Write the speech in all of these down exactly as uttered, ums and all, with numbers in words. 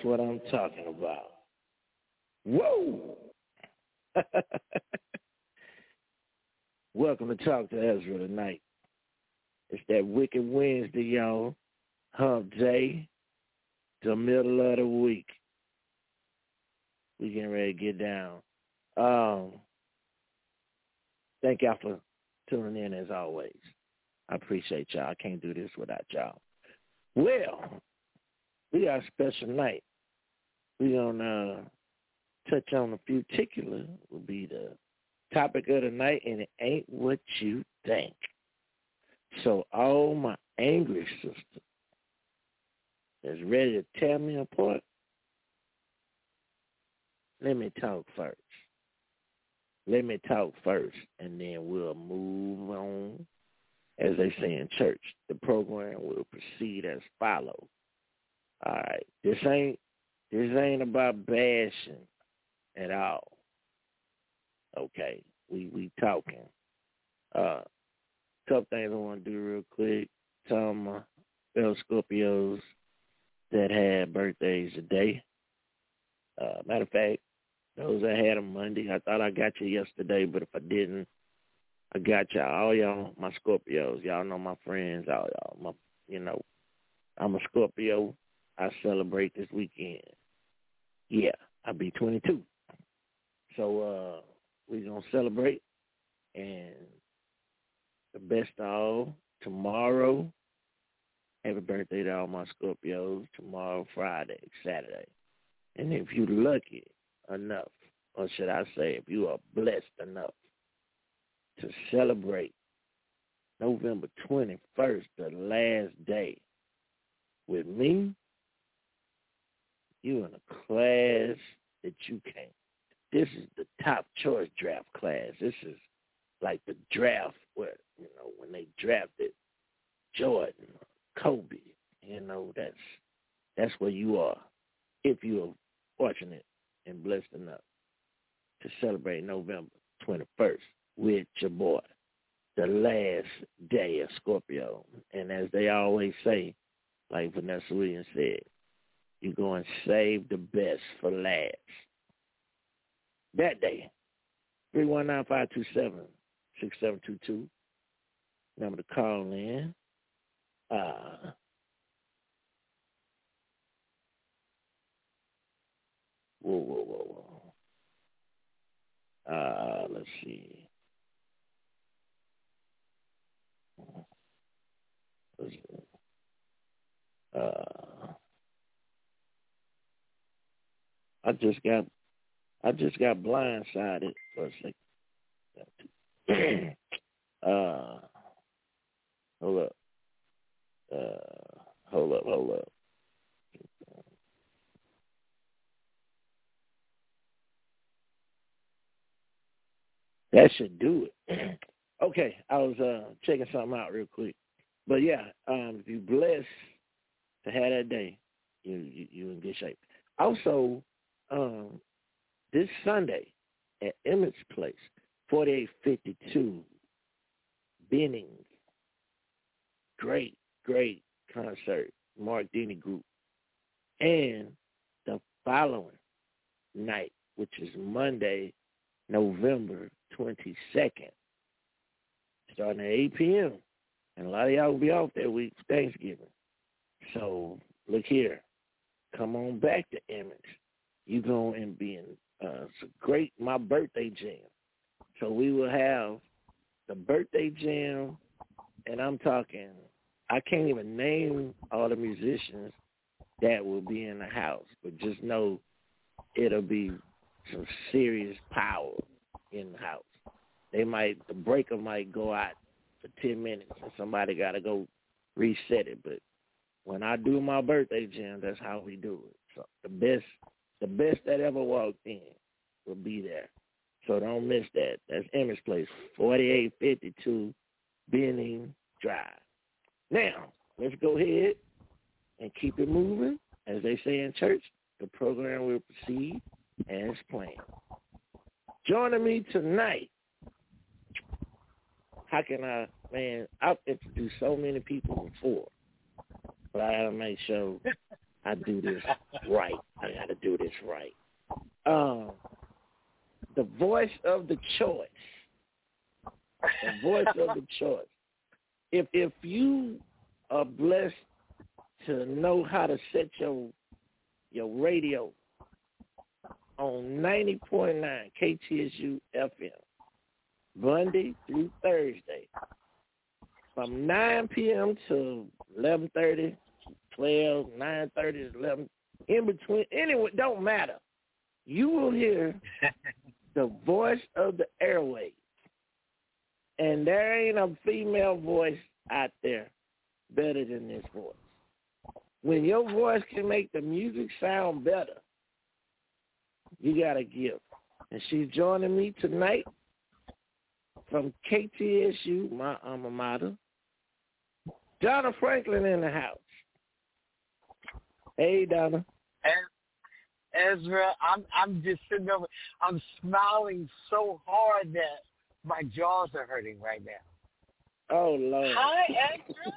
what I'm talking about. Whoa! Welcome to Talk to Ezra tonight. It's that Wicked Wednesday, y'all. Hump Day, the middle of the week. We getting ready to get down. Um, thank y'all for tuning in as always. I appreciate y'all. I can't do this without y'all. Well, we got a special night. We're going to touch on a few particular will be the topic of the night, and it ain't what you think. So all my angry sisters that's ready to tear me apart, let me talk first. Let me talk first, and then we'll move on. As they say in church, the program will proceed as follows. All right, this ain't this ain't about bashing at all. Okay, we we talking. Uh, couple things I want to do real quick. Some uh, fellow Scorpios that had birthdays today. Uh, matter of fact, those that had them Monday, I thought I got you yesterday, but if I didn't, I got y'all. All y'all, my Scorpios. Y'all know my friends. All y'all, my, you know, I'm a Scorpio. I celebrate this weekend. Yeah, I'll be twenty-two. So uh, we're going to celebrate. And the best of all, tomorrow, happy birthday to all my Scorpios. Tomorrow, Friday, Saturday. And if you're lucky enough, or should I say, if you are blessed enough to celebrate November twenty-first, the last day, with me, you in a class that you can't. This is the top choice draft class. This is like the draft where, you know, when they drafted Jordan, Kobe, you know, that's that's where you are if you are fortunate and blessed enough to celebrate November twenty-first with your boy, the last day of Scorpio. And as they always say, like Vanessa Williams said, you're going to save the best for last. That day, three one nine, five two seven, six seven two two. Number to call in. Uh, whoa, whoa, whoa, whoa. Uh, let's see. Let's see. Uh, I just got, I just got blindsided for a second. uh, hold up. Uh, hold up, hold up. That should do it. Okay, I was uh, checking something out real quick. But yeah, um, if you're blessed to have that day, you you you in good shape. Also, um, this Sunday at Emmett's Place, forty-eight fifty-two, Benning. Great, great concert, Mark Dini Group. And the following night, which is Monday, November twenty-second, starting at eight p.m. And a lot of y'all will be off that week for Thanksgiving. So look here. Come on back to Emmett. You going and be in uh, some great, my birthday jam. So we will have the birthday jam, and I'm talking, I can't even name all the musicians that will be in the house, but just know it'll be some serious power in the house. They might, the breaker might go out for ten minutes and somebody got to go reset it. But when I do my birthday jam, that's how we do it. So the best, the best that ever walked in will be there. So don't miss that. That's Emmett's Place, forty-eight fifty-two Benning Drive. Now, let's go ahead and keep it moving. As they say in church, the program will proceed as planned. Joining me tonight, how can I, man, I've introduced so many people before, but I gotta make sure I do this right. I got to do this right. Um, the voice of the choice. The voice of the choice. If if you are blessed to know how to set your your radio on ninety point nine K T S U F M, Monday through Thursday, from nine p.m. to eleven thirty, twelve, nine thirty to eleven, in between, anyway, don't matter. You will hear the voice of the airwaves. And there ain't a female voice out there better than this voice. When your voice can make the music sound better, you got a gift. And she's joining me tonight from K T S U, my alma mater. Donna Franklin in the house. Hey, Donna. Ezra, I'm I'm just sitting over. I'm smiling so hard that my jaws are hurting right now. Oh, Lord. Hi, Ezra.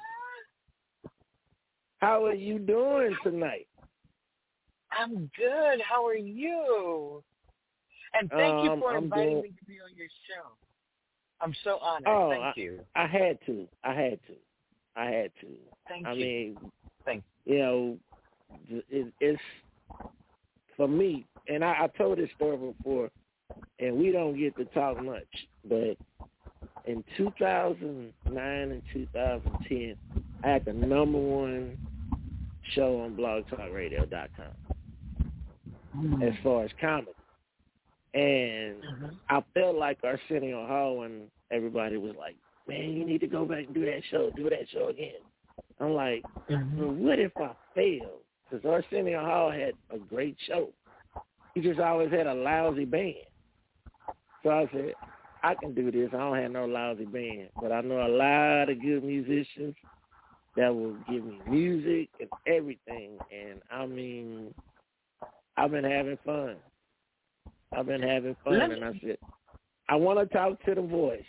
How are you doing tonight? I'm good. How are you? And thank um, you for I'm inviting doing... me to be on your show. I'm so honored. Oh, thank I, you. I had to. I had to. I had to. Thank I you. mean, thank you. You know, it, it's for me, and I, I told this story before, and we don't get to talk much, but in two thousand nine and two thousand ten, I had the number one show on blog talk radio dot com mm-hmm. as far as comedy. And mm-hmm. I felt like Arsenio Hall when everybody was like, man, you need to go back and do that show, do that show again. I'm like, mm-hmm. well, what if I fail? Because Arsenio Hall had a great show. He just always had a lousy band. So I said, I can do this. I don't have no lousy band. But I know a lot of good musicians that will give me music and everything. And, I mean, I've been having fun. I've been having fun. Me, and I said, I want to talk to the voice.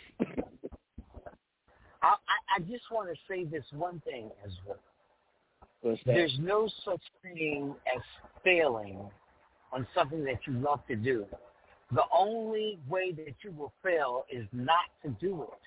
I, I just want to say this one thing as well. What's that? There's no such thing as failing on something that you love to do. The only way that you will fail is not to do it.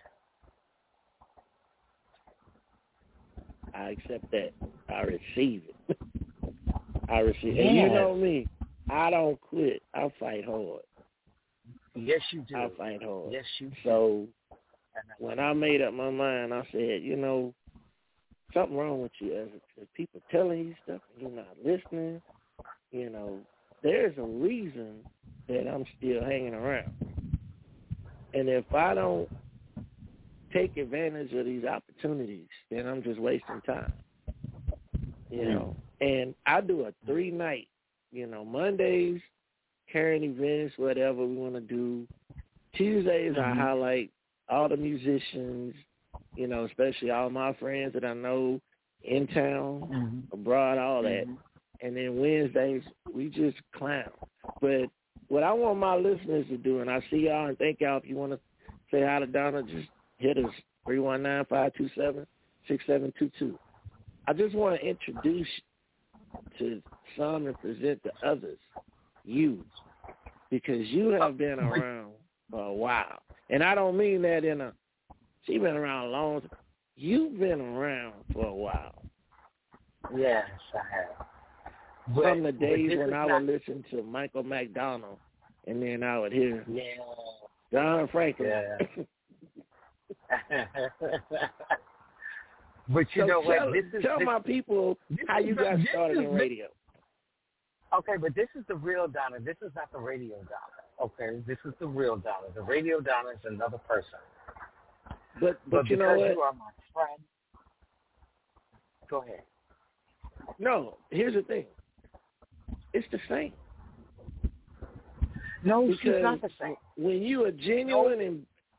I accept that. I receive it. I receive it. Yes. And you know me, I don't quit. I fight hard. Yes, you do. I fight hard. Yes, you do. So when I made up my mind, I said, you know, something wrong with you. As, as people telling you stuff and you're not listening, you know, there's a reason that I'm still hanging around. And if I don't take advantage of these opportunities, then I'm just wasting time. You know, and I do a three-night, you know, Mondays, current events, whatever we want to do. Tuesdays, mm-hmm. I highlight all the musicians, you know, especially all my friends that I know in town, mm-hmm. abroad, all that. Mm-hmm. And then Wednesdays, we just clown. But what I want my listeners to do, and I see y'all and thank y'all, if you want to say hi to Donna, just hit us, three one nine, five two seven, six seven two two. I just want to introduce to some and present to others you, because you have been around for a while. And I don't mean that in a, she's been around a long time. You've been around for a while. Yes, I have. But, From the days when I not... would listen to Michael McDonald, and then I would hear yeah. Donna Franklin. Yeah. But you so know tell, what? This is, tell this, my people how you got started in radio. Okay, but this is the real Donna. This is not the radio Donna. Okay, this is the real Donna. The radio Donna is another person. But but, but you know what? You are my friend. Go ahead. No, here's the thing. It's the same. No, because she's not the same. When you are genuine no. and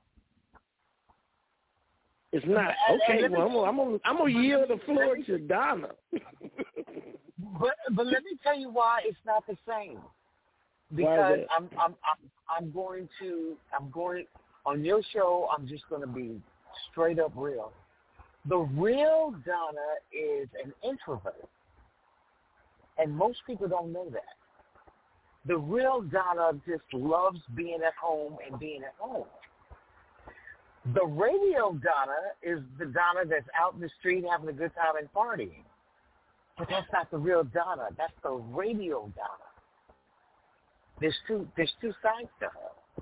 it's not okay. And, and well, I'm gonna I'm gonna yield the floor to Donna. but but let me tell you why it's not the same. Because I'm I'm I'm I'm going to I'm going on your show. I'm just going to be straight up real. The real Donna is an introvert. And most people don't know that. The real Donna just loves being at home and being at home. The radio Donna is the Donna that's out in the street having a good time and partying. But that's not the real Donna. That's the radio Donna. There's two, there's two sides to her.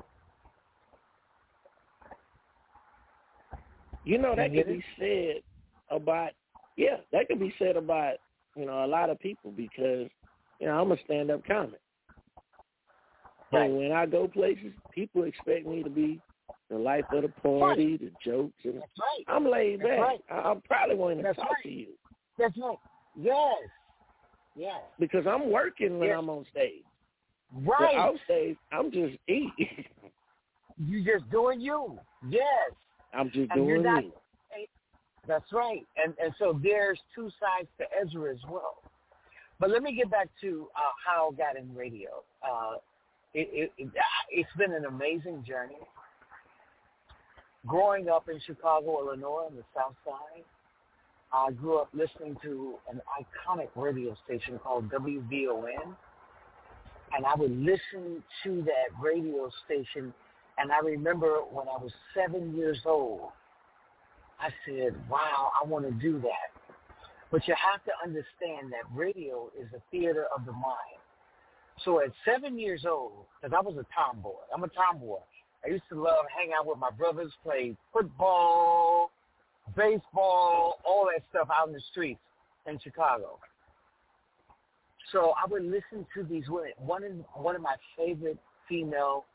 You know, that could be said about, yeah, that could be said about, you know, a lot of people because, you know, I'm a stand-up comic. Right. And when I go places, people expect me to be the life of the party, right. the jokes. And That's right. I'm laid That's back. Right. I'm probably going to That's talk right. to you. That's right. Yes. Yes. Because I'm working when yes. I'm on stage. Right. But off stage, I'm just eating. You just doing you. Yes. I'm just and doing not, me. That's right. And and so there's two sides to Ezra as well. But let me get back to uh, how I got in radio. Uh, it, it, it, it's been an amazing journey. Growing up in Chicago, Illinois, on the South Side, I grew up listening to an iconic radio station called W V O N. And I would listen to that radio station. And I remember when I was seven years old, I said, wow, I want to do that. But you have to understand that radio is a theater of the mind. So at seven years old, because I was a tomboy, I'm a tomboy. I used to love hang out with my brothers, play football, baseball, all that stuff out in the streets in Chicago. So I would listen to these women. One of, one of my favorite female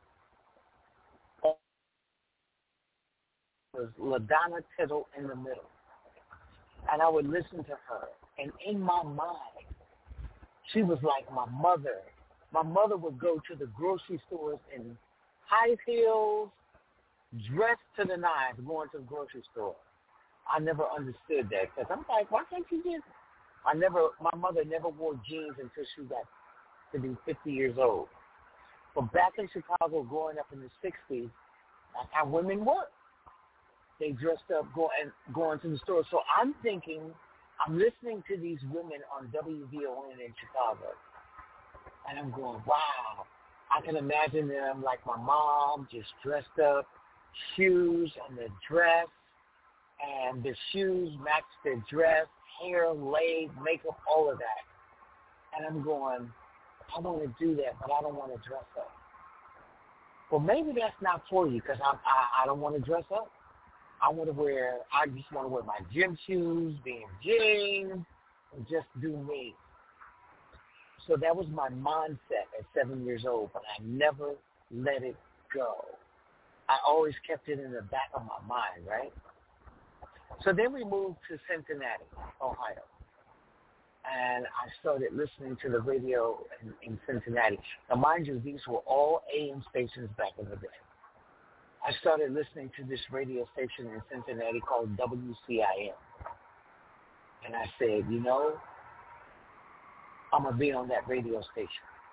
was LaDonna Tittle in the Middle. And I would listen to her. And in my mind, she was like my mother. My mother would go to the grocery stores in high heels, dressed to the nines, going to the grocery store. I never understood that because I'm like, why can't you just? I never. My mother never wore jeans until she got to be fifty years old. But back in Chicago, growing up in the sixties, that's how women were. They dressed up, going going to the store. So I'm thinking, I'm listening to these women on W V O N in Chicago, and I'm going, wow. I can imagine them like my mom, just dressed up, shoes and the dress, and the shoes match the dress, hair laid, makeup, all of that. And I'm going, I want to do that, but I don't want to dress up. Well, maybe that's not for you because I, I I don't want to dress up. I want to wear, I just want to wear my gym shoes, be in jeans, and just do me. So that was my mindset at seven years old, but I never let it go. I always kept it in the back of my mind, right? So then we moved to Cincinnati, Ohio. And I started listening to the radio in, in Cincinnati. Now, mind you, these were all A M stations back in the day. I started listening to this radio station in Cincinnati called W C I M. And I said, you know, I'm going to be on that radio station.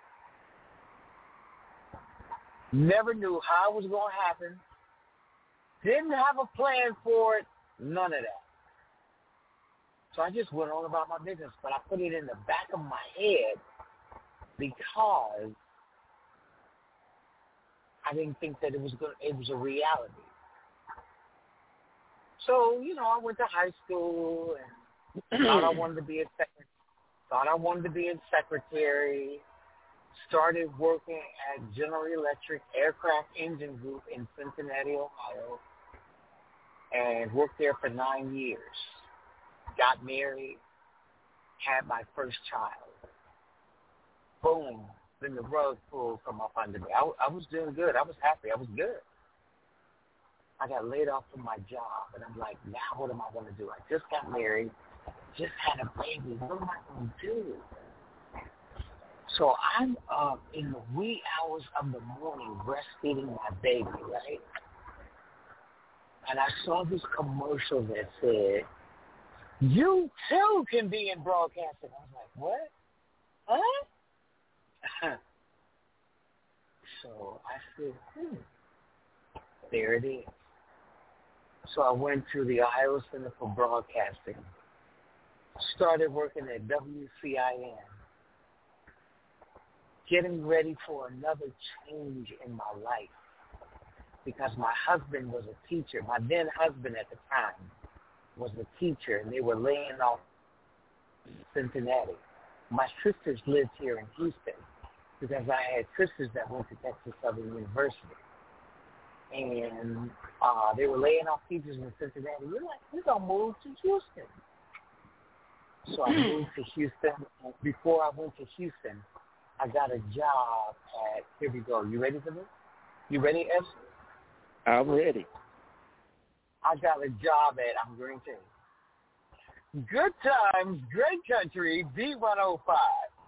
Never knew how it was going to happen. Didn't have a plan for it. None of that. So I just went on about my business, but I put it in the back of my head because I didn't think that it was good. It was a reality. So, you know, I went to high school and thought I wanted to be a secretary. Thought I wanted to be a secretary. Started working at General Electric Aircraft Engine Group in Cincinnati, Ohio, and worked there for nine years. Got married, had my first child. Boom. Then the rug pulled from up under me. I, I was doing good. I was happy. I was good. I got laid off from my job, and I'm like, now what am I going to do? I just got married, just had a baby. What am I going to do? So I'm up in the wee hours of the morning breastfeeding my baby, right? And I saw this commercial that said, you too can be in broadcasting. I was like, what? Huh? So I said, hmm, there it is. So I went to the Ohio Center for Broadcasting, started working at W C I N, getting ready for another change in my life because my husband was a teacher. My then husband at the time was a teacher, and they were laying off Cincinnati. My sisters lived here in Houston because I had sisters that went to Texas Southern University. And uh, they were laying off teachers in Cincinnati. We're like, we're going to move to Houston. So I moved to Houston. Before I went to Houston, I got a job at, here we go. You ready for this? You ready, Ed? I'm ready. I got a job at, I'm going to tell you, Good Times, Great Country, B one oh five.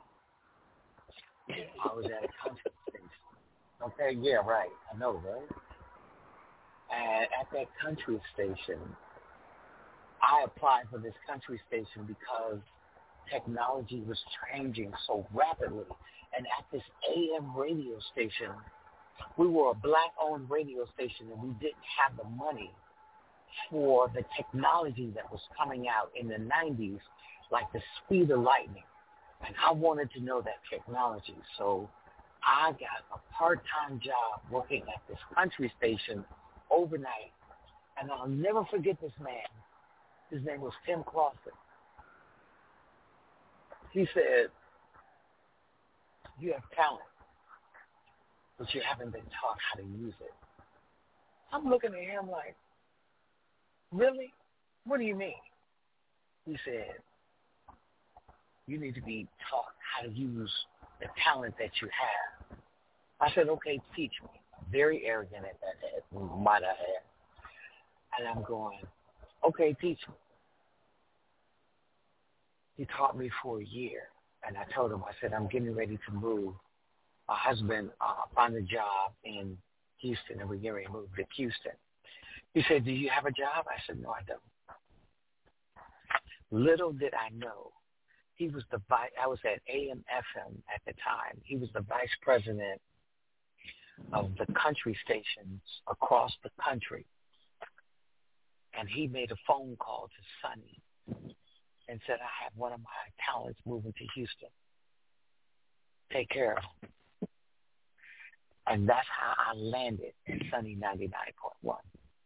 I was at a country station. Okay, yeah, right. I know, right? And at that country station, I applied for this country station because technology was changing so rapidly. And at this A M radio station, we were a black-owned radio station, and we didn't have the money for the technology that was coming out in the nineties, like the speed of lightning. And I wanted to know that technology. So I got a part-time job working at this country station overnight. And I'll never forget this man. His name was Tim Clausen. He said, you have talent, but you haven't been taught how to use it. I'm looking at him like, really? What do you mean? He said, you need to be taught how to use the talent that you have. I said, okay, teach me. Very arrogant at that, might I add. And I'm going, okay, teach me. He taught me for a year. And I told him, I said, I'm getting ready to move. My husband uh, found a job in Houston, and we're getting ready to move to Houston. He said, do you have a job? I said, no, I don't. Little did I know, he was the vice, I was at A M F M at the time. He was the vice president of the country stations across the country. And he made a phone call to Sonny and said, I have one of my talents moving to Houston. Take care of him. And that's how I landed at Sunny ninety-nine point one.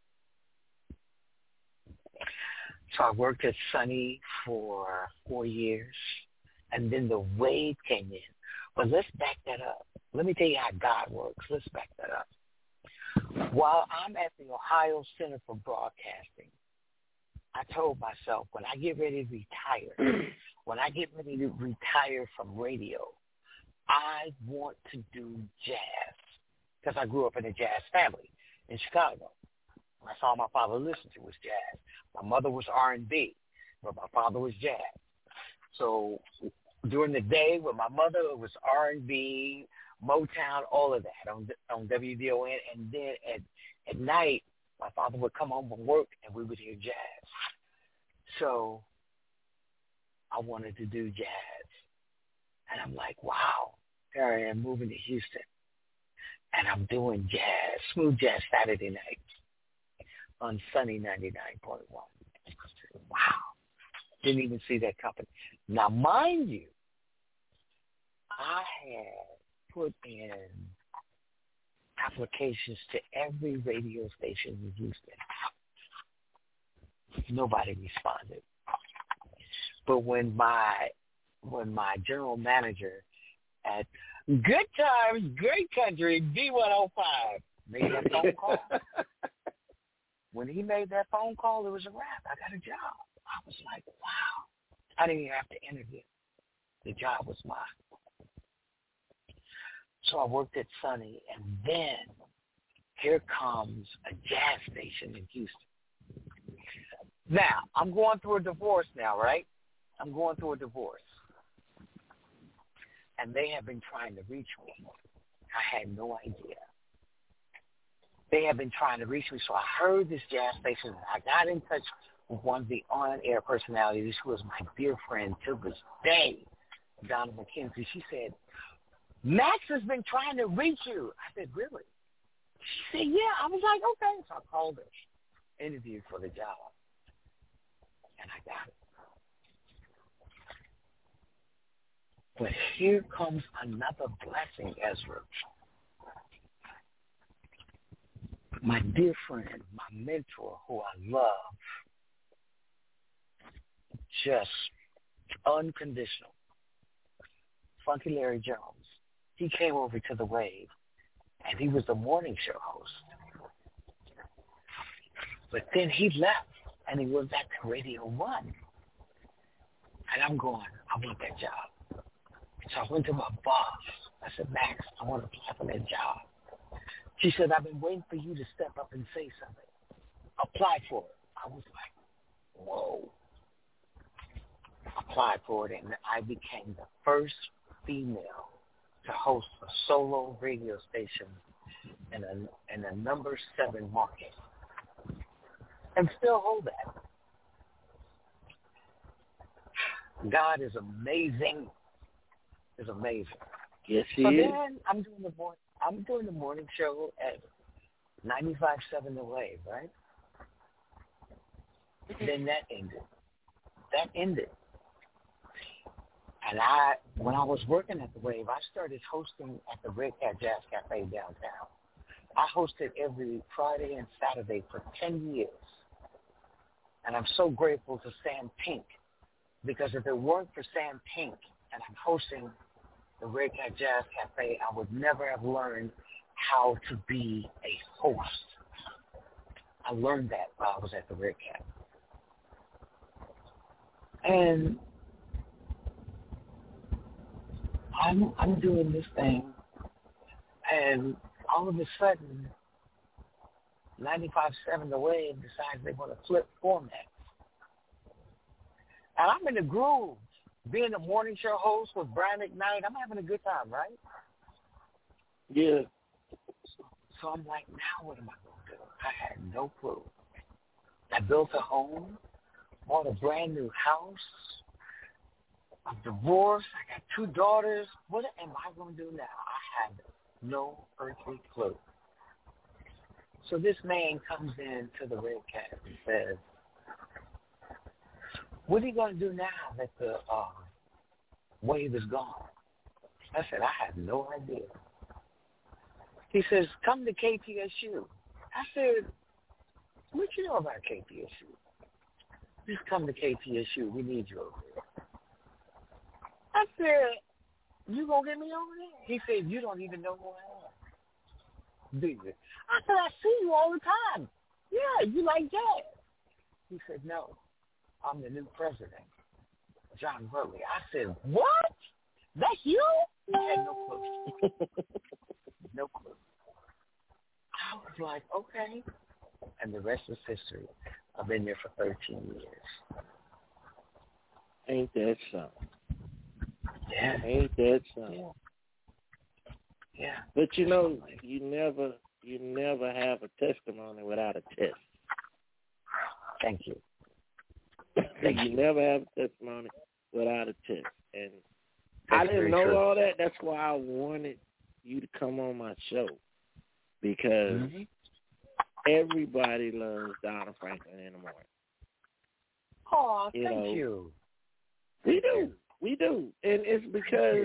So I worked at Sunny for four years, and then the wave came in. But let's back that up. Let me tell you how God works. Let's back that up. While I'm at the Ohio Center for Broadcasting, I told myself, when I get ready to retire, when I get ready to retire from radio, I want to do jazz, because I grew up in a jazz family in Chicago. That's all my father listened to was jazz. My mother was R and B, but my father was jazz. So during the day with my mother, it was R and B, Motown, all of that on on W D O N. And then at, at night, my father would come home from work and we would hear jazz. So I wanted to do jazz. And I'm like, wow, here I am moving to Houston. And I'm doing jazz, smooth jazz Saturday night on Sunny ninety-nine point one. Wow. Didn't even see that company. Now, mind you, I had put in applications to every radio station in Houston. Nobody responded. But when my when my general manager at Good Times, Great Country, B one oh five made that phone call, when he made that phone call, it was a wrap. I got a job. I was like, wow. I didn't even have to interview. The job was mine. So I worked at Sunny, and then here comes a jazz station in Houston. Now, I'm going through a divorce now, right? I'm going through a divorce. And they have been trying to reach me. I had no idea. They have been trying to reach me, so I heard this jazz station. I got in touch with one of the on-air personalities who was my dear friend to this day, Donna McKenzie. She said, Max has been trying to reach you. I said, really? She said, yeah. I was like, okay. So I called her, interviewed for the job, and I got it. But here comes another blessing, Ezra. My dear friend, my mentor, who I love, just unconditional, Funky Larry Jones, he came over to the Wave, and he was the morning show host. But then he left, and he was at Radio One. And I'm going, I want that job. So I went to my boss. I said, Max, I want to apply for that job. She said, I've been waiting for you to step up and say something. Apply for it. I was like, whoa. Applied for it, and I became the first female to host a solo radio station in a, in a number seven market. And still hold that. God is amazing. Is amazing. Yes, he so is. then I'm doing the morning. I'm doing the morning show at ninety-five point seven The Wave, right? Then that ended. That ended. And I, when I was working at the Wave, I started hosting at the Red Cat Jazz Cafe downtown. I hosted every Friday and Saturday for ten years. And I'm so grateful to Sam Pink, because if it weren't for Sam Pink and I'm hosting the Red Cat Jazz Cafe, I would never have learned how to be a host. I learned that while I was at the Red Cat. And I'm I'm doing this thing, and all of a sudden, ninety-five point seven The Wave decides they want to flip formats. And I'm in the groove, being a morning show host with Brian McKnight. I'm having a good time, right? Yeah. So I'm like, now what am I going to do? I had no clue. I built a home, bought a brand new house. I'm divorced. I got two daughters. What am I going to do now? I have no earthly clue. So this man comes in to the Red Cat and says, what are you going to do now that the uh, Wave is gone? I said, I have no idea. He says, come to K T S U. I said, what you know about K T S U? Just come to K T S U. We need you over there. I said, you going to get me over there? He said, you don't even know who I am. Do you? I said, I see you all the time. Yeah, you like jazz. He said, no, I'm the new president, John Burley. I said, what? That's you? I had no clue. No clue. I was like, okay. And the rest is history. I've been there for thirteen years. Ain't that something? Yeah. Ain't that something? Yeah. Yeah. But you know, you never you never have a testimony without a test. Thank you. Thank you. You never have a testimony without a test. And That's I didn't know true. all that. That's why I wanted you to come on my show. Because mm-hmm. everybody loves Donna Franklin in the morning. Oh, you thank know, you. We do. We do. And it's because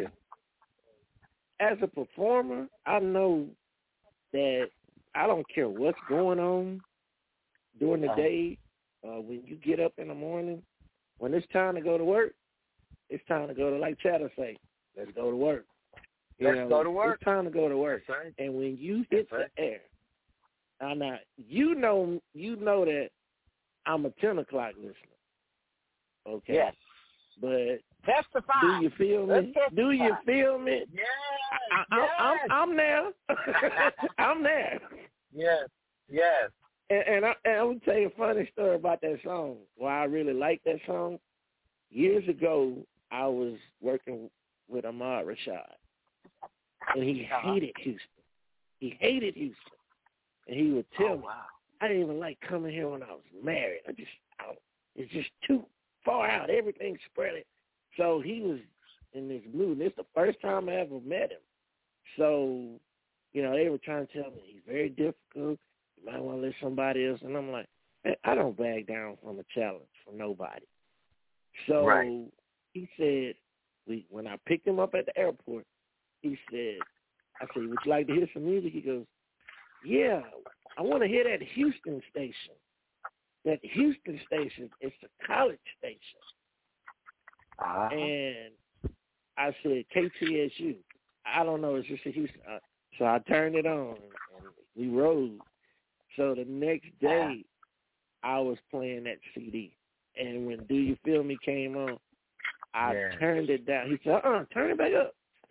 as a performer, I know that I don't care what's going on during the day. Uh, when you get up in the morning, when it's time to go to work, it's time to go to, like Chatter say, let's go to work. You let's know, go to work. It's time to go to work. Right. And when you hit right. the air, now, now you know, you know that I'm a ten o'clock listener. Okay. Yes. But testify. Do you feel me? Do you feel me? Yes. I, I, yes. I'm, I'm there. I'm there. Yes. Yes. And, and, I, and I'm going to tell you a funny story about that song. Why I really like that song. Years ago, I was working with Ahmad Rashad, and he uh-huh. hated Houston. He hated Houston. And he would tell oh, me, wow. I didn't even like coming here when I was married. I just, I, it's just too far out. Everything's spread it. So he was in this mood. This is the first time I ever met him. So, you know, they were trying to tell me he's very difficult. You might want to let somebody else. And I'm like, man, I don't back down from a challenge from nobody. So right. he said, we when I picked him up at the airport, he said, I said, would you like to hear some music? He goes, yeah, I want to hear that Houston station. That Houston station is the college station. Uh-huh. And I said, K T S U. I don't know, it's just a Houston. Uh, so I turned it on, and we rode. So the next day, I was playing that C D. And when Do You Feel Me came on, I yeah. turned it down. He said, uh-uh, turn it back up.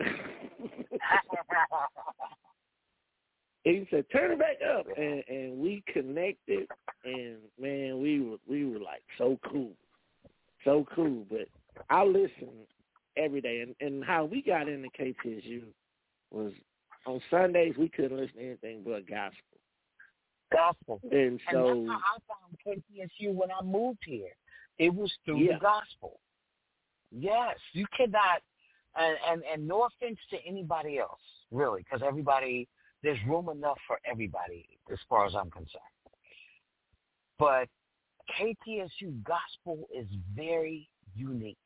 He said, turn it back up. And, and we connected, and, man, we were, we were like so cool. So cool. But I listen every day. And, and how we got into K T S U was on Sundays, we couldn't listen to anything but gospel. Gospel. And so. And that's how I found K T S U when I moved here. It was through yeah. the gospel. Yes. You cannot, and, and, and no offense to anybody else, really, because everybody, there's room enough for everybody as far as I'm concerned. But K T S U gospel is very unique.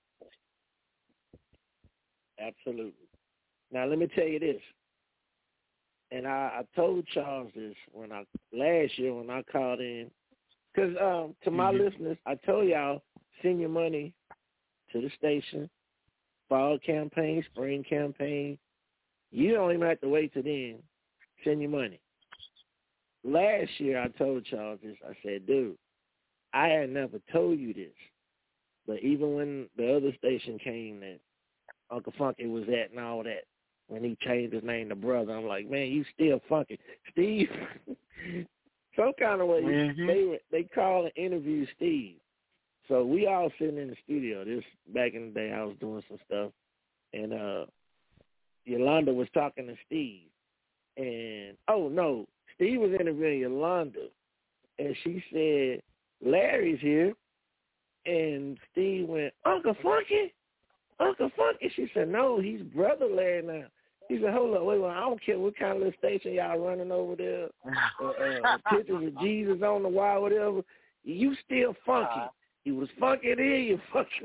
Absolutely. Now, let me tell you this. And I, I told Charles this when I last year when I called in. Because um, to my mm-hmm. listeners, I told y'all, send your money to the station, fall campaign, spring campaign. You don't even have to wait till then. Send your money. Last year, I told Charles this. I said, dude, I had never told you this. But even when the other station came that Uncle Funky was at and all that, when he changed his name to Brother, I'm like, man, you still Funky. Steve, some kind of way, mm-hmm. they they call and interview Steve. So we all sitting in the studio. This back in the day, I was doing some stuff. And uh, Yolanda was talking to Steve. And, oh, no, Steve was interviewing Yolanda. And she said, Larry's here. And Steve went, Uncle Funky? Uncle Funky? She said, no, he's Brother Larry now. He said, hold up, wait, wait, I don't care what kind of little station y'all running over there, uh, uh, pictures of Jesus on the wall, whatever. You still funky. Uh, he was funky then, you funky.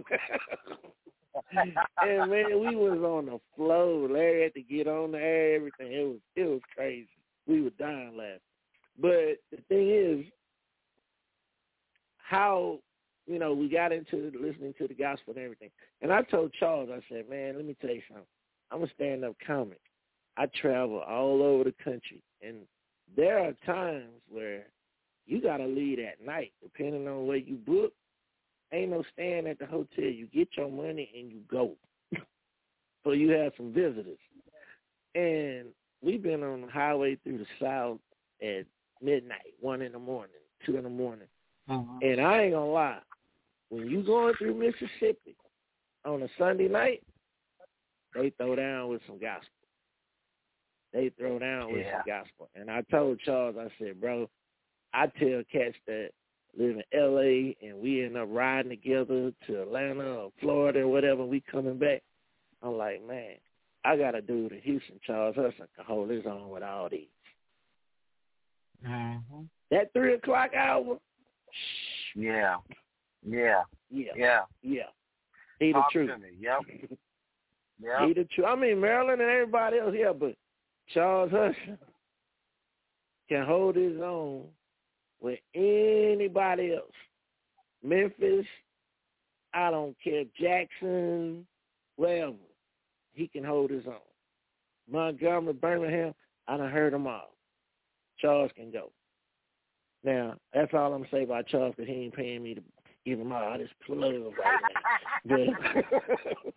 And, man, we was on the floor. Larry had to get on the air, everything. It was, it was crazy. We were dying laughing. But the thing is, how, you know, we got into listening to the gospel and everything. And I told Charles, I said, man, let me tell you something. I'm a stand-up comic. I travel all over the country. And there are times where you got to leave at night, depending on where you book. Ain't no staying at the hotel. You get your money and you go. So you have some visitors. And we've been on the highway through the South at midnight, one in the morning, two in the morning. Uh-huh. And I ain't going to lie. When you going through Mississippi on a Sunday night, they throw down with some gospel. They throw down with yeah. some gospel. And I told Charles, I said, bro, I tell cats that live in L A and we end up riding together to Atlanta or Florida or whatever, we coming back. I'm like, man, I got a dude in Houston, Charles Hudson, can hold his own with all these. Mm-hmm. That three o'clock hour? Yeah. Yeah. Yeah. Yeah. Yeah. He the truth. Yep. Yeah. He the truth. I mean, Maryland and everybody else, yeah, but Charles Hudson can hold his own with anybody else. Memphis, I don't care, Jackson, wherever. He can hold his own. Montgomery, Birmingham, I done heard them all. Charles can go. Now, that's all I'm saying about Charles, because he ain't paying me to give him all this plug right now. But,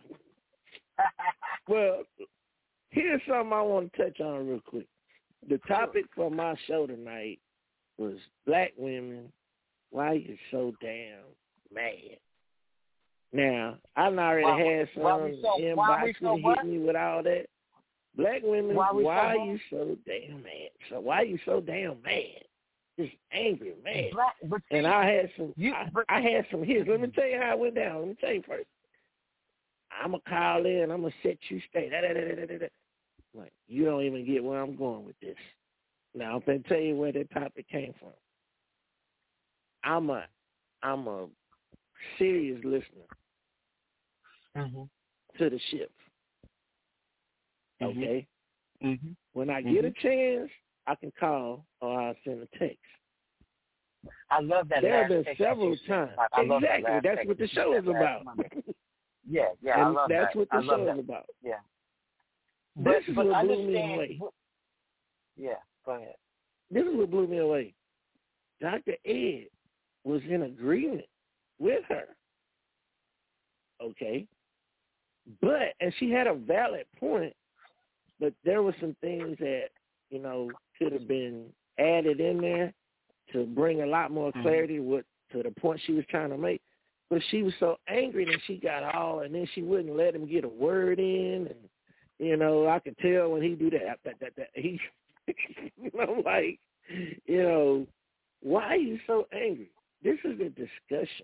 well, here's something I want to touch on real quick. The topic for my show tonight was black women, why you so damn mad? Now, I already why, had some so, inboxes so hitting me with all that. Black women, why, why so you so damn mad? So why you so damn mad? Just angry, mad. Black, but and I had some, you, I, but, I had some hits. Let me tell you how it went down. Let me tell you first. I'm going to call in. I'm going to set you straight. Da, da, da, da, da, da. Like, you don't even get where I'm going with this. Now, I'm going to tell you where that topic came from. I'm a, I'm a serious listener. Mm-hmm. to the shift. Okay? Mm-hmm. When I mm-hmm. get a chance, I can call or I'll send a text. I love that. There have last been several times. I, I exactly. That that's what the show is about. yeah, yeah, and I love that's that. what the I show that. is about. Yeah. This but, is but what blew understand, me away. Yeah, go ahead. This is what blew me away. Doctor Ed was in agreement with her. Okay? But, and she had a valid point, but there were some things that, you know, could have been added in there to bring a lot more clarity mm-hmm. with, to the point she was trying to make. But she was so angry that she got all, and then she wouldn't let him get a word in. And, you know, I could tell when he do that, that, that, that he, you know, like, you know, why are you so angry? This is a discussion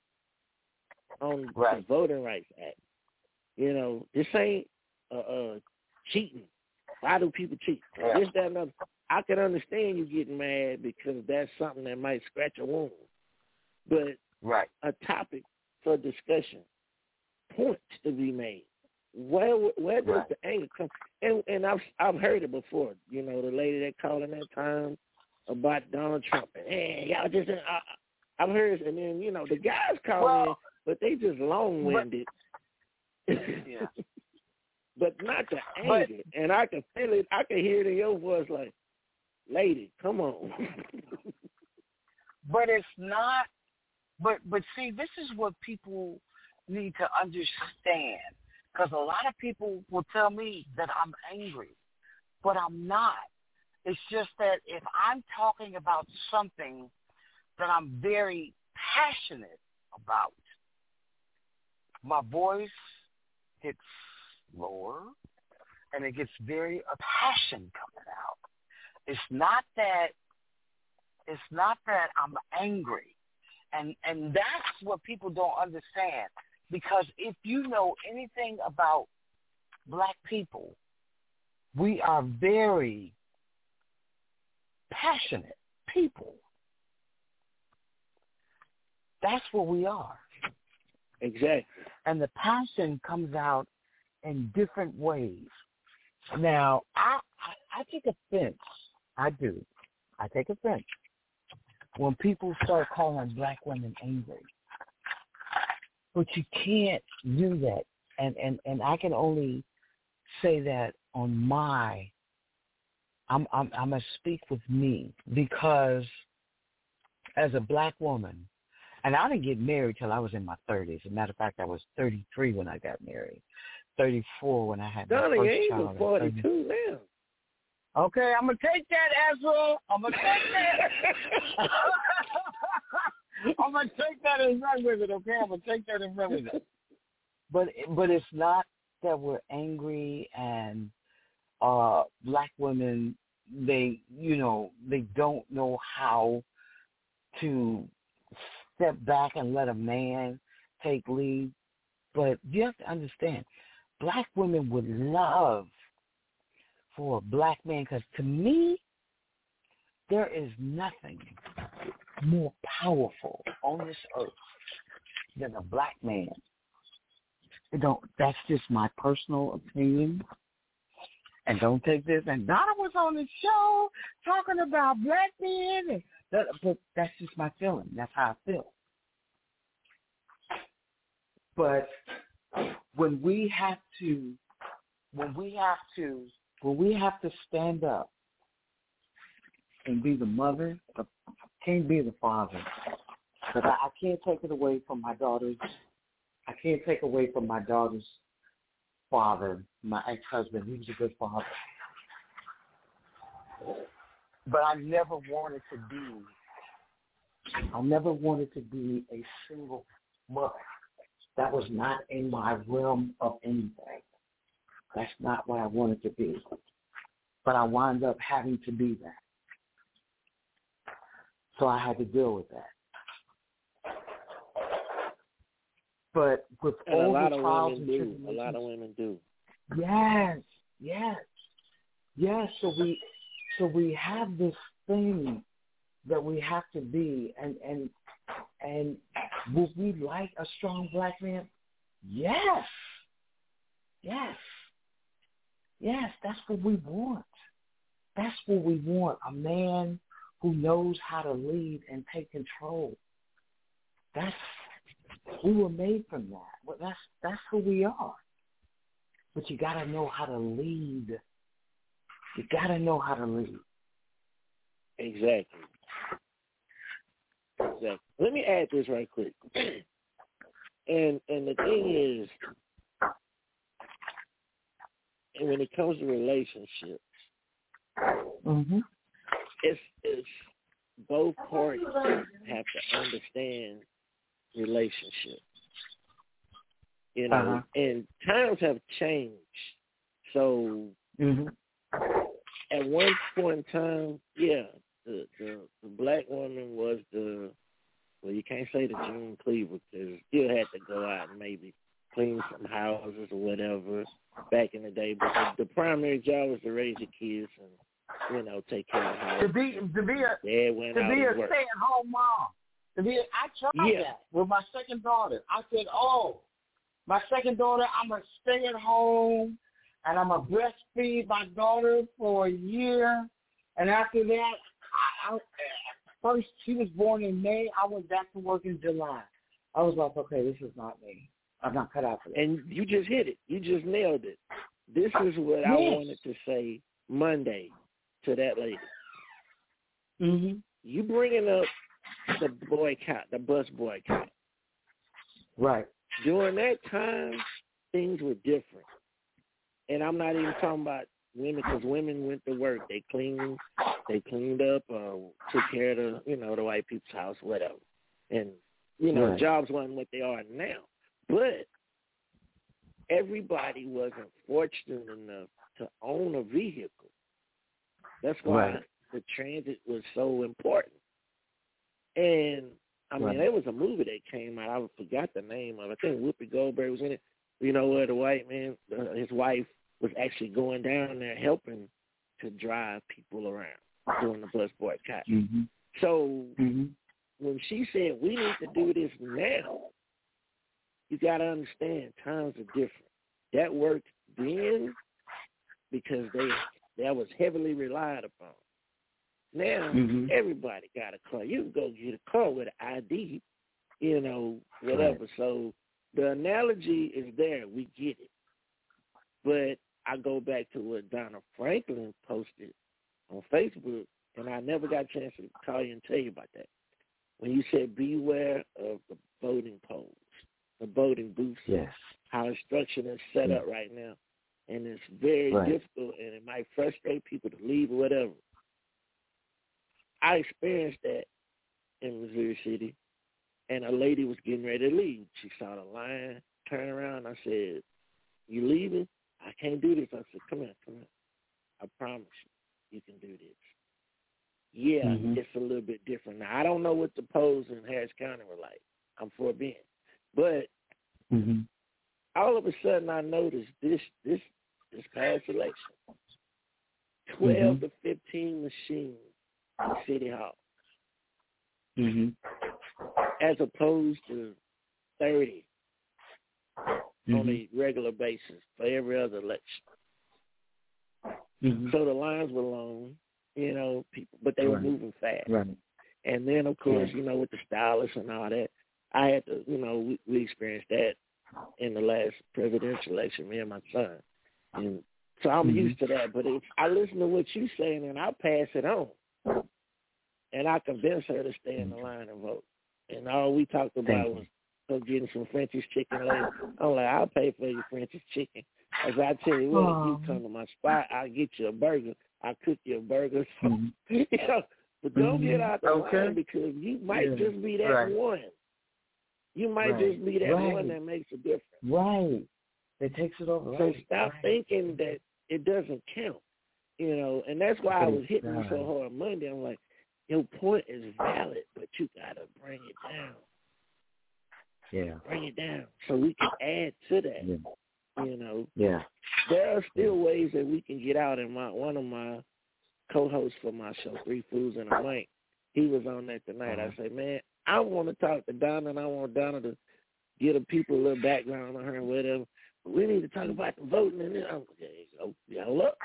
on right. the Voting Rights Act. You know, this ain't uh, uh, cheating. Why do people cheat? Yeah. This, that, and other. I can understand you getting mad because that's something that might scratch a wound. But right. a topic for discussion, points to be made. Where where does right. the anger come? And and I've I've heard it before. You know, the lady that called in that time about Donald Trump. And, hey, y'all just, I, I've heard, and then, you know, the guys call well, in, but they just long-winded. But, yeah. But not the anger. But, and I can feel it. I can hear it in your voice like, lady, come on. But it's not, but, but see, this is what people need to understand. Because a lot of people will tell me that I'm angry, but I'm not. It's just that if I'm talking about something that I'm very passionate about, my voice gets lower and it gets very a passion coming out. It's not that it's not that I'm angry. And and that's what people don't understand. Because if you know anything about black people, we are very passionate people. That's what we are. Exactly. And the passion comes out in different ways. Now, I, I, I take offense. I do. I take offense when people start calling black women angry. But you can't do that. And, and, and I can only say that on my I'm I'm I'm gonna speak with me, because as a black woman, and I didn't get married till I was in my thirties. As a matter of fact, I was thirty-three when I got married, thirty-four when I had my Donnie first ain't child. forty-two now. Okay, I'm gonna take that, Ezra. I'm gonna take that. I'm gonna take that and run with it. Okay, I'm gonna take that and run with it. But but it's not that we're angry and. Uh, black women, they, you know, they don't know how to step back and let a man take lead. But you have to understand, black women would love for a black man, because to me, there is nothing more powerful on this earth than a black man. You know, that's just my personal opinion. And don't take this. And Donna was on the show talking about black men. And that, but that's just my feeling. That's how I feel. But when we have to, when we have to, when we have to stand up and be the mother, I can't be the father. But I, I can't take it away from my daughters. I can't take away from my daughter's father, my ex-husband. He was a good father. But I never wanted to be, I never wanted to be a single mother. That was not in my realm of anything. That's not what I wanted to be. But I wound up having to be that. So I had to deal with that. But with and all a lot the of trials women and do. tribulations, A lot of women do. Yes, yes, yes. So we, so we have this thing that we have to be, and and and would we like a strong black man? Yes, Yes. Yes, that's what we want. That's what we want. A man who knows how to lead and take control. That's we were made from that. Well, that's that's who we are. But you gotta know how to lead. You gotta know how to lead. Exactly. Exactly. Let me add this right quick. and and the thing is, and when it comes to relationships, mm-hmm. it's it's both parties have to understand relationships. You know, uh-huh. and times have changed. So mm-hmm. at one point in time, yeah, the, the the black woman was the well, you can't say the June Cleaver because you still had to go out and maybe clean some houses or whatever back in the day. But the, the primary job was to raise the kids and you know take care of the house. To be to be a Dad went to out be a and worked. stay-at-home mom. To be, a, I tried yeah. that with my second daughter. I said, "Oh, my second daughter, I'm gonna stay at home and I'm gonna breastfeed my daughter for a year, and after that, I, I, first she was born in May. I went back to work in July. I was like, okay, this is not me. I'm not cut out for that." And you just hit it. You just nailed it. This is what yes. I wanted to say Monday to that lady. Mm-hmm. You bringing up the boycott, the bus boycott. Right. During that time, things were different. And I'm not even talking about women because women went to work. They cleaned, they cleaned up, uh, took care of the, you know, the white people's house, whatever. And, you know, right. jobs weren't what they are now. But everybody wasn't fortunate enough to own a vehicle. That's why right. the transit was so important. And, I mean, right. there was a movie that came out. I forgot the name of it. I think Whoopi Goldberg was in it. You know where the white man, uh, his wife, was actually going down there helping to drive people around during the bus boycott. Mm-hmm. So mm-hmm. when she said, we need to do this now, you got to understand times are different. That worked then because they that was heavily relied upon. Now, mm-hmm. everybody got a car. You can go get a car with an I D, you know, whatever. Right. So the analogy is there. We get it. But I go back to what Donna Franklin posted on Facebook, and I never got a chance to call you and tell you about that. When you said beware of the voting polls, the voting booths, yes. how instruction is set yes. up right now. And it's very right. difficult, and it might frustrate people to leave or whatever. I experienced that in Missouri City, and a lady was getting ready to leave. She saw the line, turned around, I said, you leaving? I can't do this. I said, come here, come here. I promise you, you can do this. Yeah, mm-hmm. it's a little bit different. Now, I don't know what the polls in Harris County were like. I'm for being. But mm-hmm. all of a sudden I noticed this this this past election, twelve mm-hmm. to fifteen machines in City Hall. Mm-hmm. As opposed to thirty mm-hmm. on a regular basis for every other election. Mm-hmm. So the lines were long, you know, people, but they right. were moving fast. Right. And then, of course, yeah. you know, with the stylists and all that, I had to, you know, we, we experienced that in the last presidential election, me and my son. And so I'm mm-hmm. used to that. But if I listen to what you're saying, and I pass it on. And I convinced her to stay in the line and vote. And all we talked about Thank was her getting some French's chicken later. I'm like, I'll pay for your French's chicken. As I tell you what, if you come to my spot, I'll get you a burger. I'll cook you a burger. So, mm-hmm. you know, but don't mm-hmm. get out the okay. line because you might yeah. just be that right. one. You might right. just be that right. one that makes a difference. Right. That takes it over. So right. stop right. thinking that it doesn't count. You know, and that's why I was hitting you so hard Monday. I'm like, your point is valid, but you got to bring it down. Yeah. Bring it down so we can add to that. Yeah. You know. Yeah. There are still ways that we can get out. And my one of my co-hosts for my show, Three Fools and a Mic, he was on that tonight. Uh-huh. I said, man, I want to talk to Donna, and I want Donna to get a people a little background on her and whatever. we need to talk about the voting. And then I'm okay, so y'all up.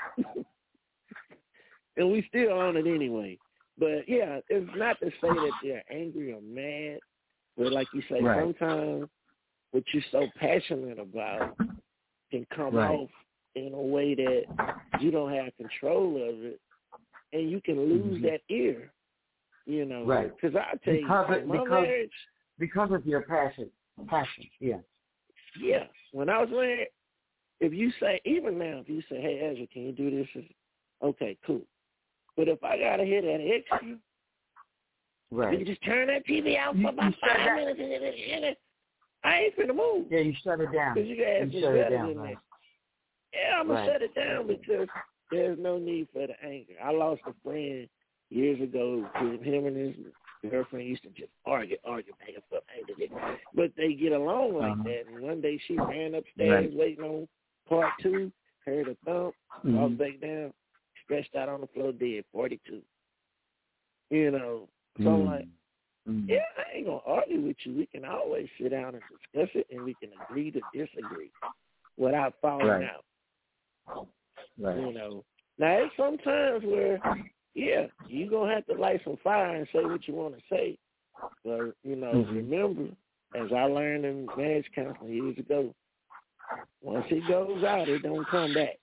And we still on it anyway. But, yeah, it's not to say that they're angry or mad. But like you say, right. sometimes what you're so passionate about can come right. off in a way that you don't have control of it, and you can lose mm-hmm. that ear, you know. Right. Because I tell because you, it, my because, marriage. Because of your passion. Passion, yeah. Yeah. When I was married, if you say, even now, if you say, hey, Ezra, can you do this? Okay, cool. But if I got to hear that extra, right. you can just turn that T V out for about five that. minutes and then I ain't finna move. Yeah, you shut it down. Because you can ask me shut better it down, than right. that. Yeah, I'm going right. to shut it down because there's no need for the anger. I lost a friend years ago because him and his girlfriend used to just argue, argue, back and forth. But they get along like uh-huh. that. And one day she ran upstairs right. waiting on part two, heard a thump, mm-hmm. walked back down, stretched out on the floor, dead, forty-two. You know, so mm-hmm. I'm like, mm-hmm. yeah, I ain't going to argue with you. We can always sit down and discuss it, and we can agree to disagree without falling right. out. Right. You know, now there's sometimes where, yeah, you're going to have to light some fire and say what you want to say. But, you know, mm-hmm. remember, as I learned in marriage counseling years ago, once it goes out, it don't come back.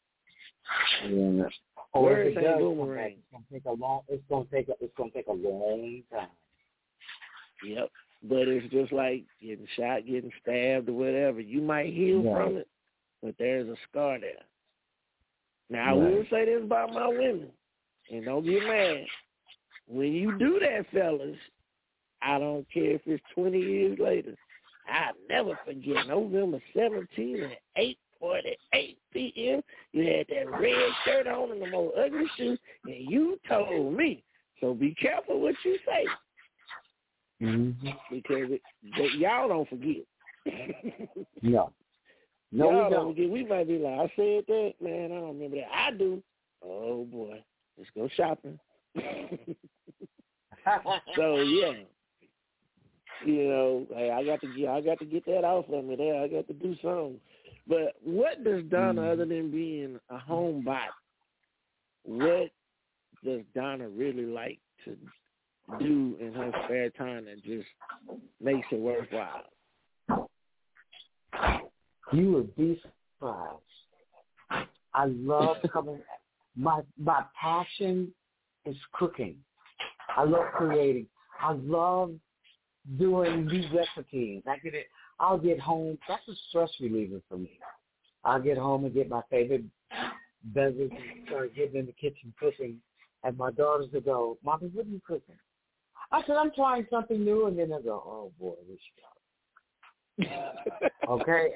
Yeah. Or it ain't boomerang. It's gonna take a long. It's gonna take. A, it's gonna take a long time. Yep. But it's just like getting shot, getting stabbed, or whatever. You might heal yeah. from it, but there's a scar there. Now, right. I will say this about my women, and don't get mad. When you do that, fellas, I don't care if it's twenty years later. I'll never forget November seventeenth at eight forty-eight p.m. You had that red shirt on and the most ugly shoes, and you told me. So be careful what you say. Mm-hmm. Because it, but y'all don't forget. no. No, y'all we don't forget. We might be like, I said that, man, I don't remember that. I do. Oh, boy. Let's go shopping. So, yeah. You know, hey, I got to get, I got to get that off of me there. I got to do something. But what does Donna, mm-hmm. other than being a homebody, what does Donna really like to do in her spare time that just makes it worthwhile? You would be surprised. I love coming. my my passion is cooking. I love creating. I love doing new recipes. I get it. I'll get home. That's a stress reliever for me. I'll get home and get my favorite beverage and start getting in the kitchen cooking. And my daughters will go, Mommy, what are you cooking? I said, I'm trying something new. And then they go, oh, boy, here she goes. Okay?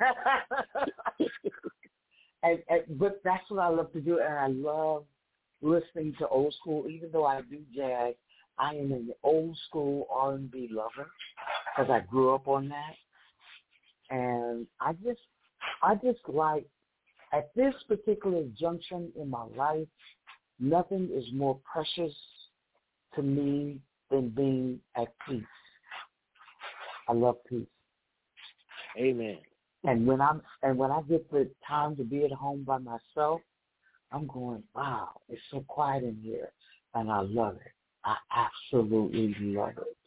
and, and, but that's what I love to do. And I love listening to old school. Even though I do jazz, I am an old school R and B lover because I grew up on that. And I just, I just like, at this particular junction in my life, nothing is more precious to me than being at peace. I love peace. Amen. And when I'm, and when I get the time to be at home by myself, I'm going, wow, it's so quiet in here, and I love it. I absolutely love it.